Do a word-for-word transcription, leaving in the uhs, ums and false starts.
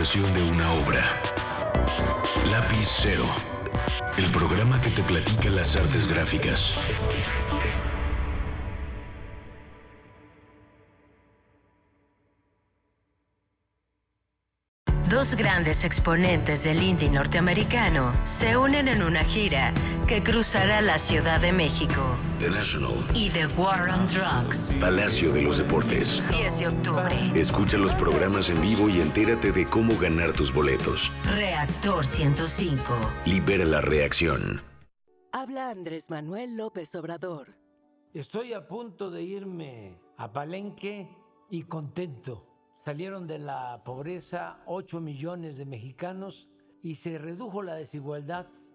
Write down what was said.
realización de una obra. Lápiz Cero, el programa que te platica las artes gráficas. Dos grandes exponentes del indie norteamericano se unen en una gira que cruzará la Ciudad de México. The National Y The War on Drugs. Palacio de los Deportes. diez de octubre. Escucha los programas en vivo y entérate de cómo ganar tus boletos. Reactor ciento cinco. Libera la reacción. Habla Andrés Manuel López Obrador. Estoy a punto de irme a Palenque y contento. Salieron de la pobreza ocho millones de mexicanos y se redujo la desigualdad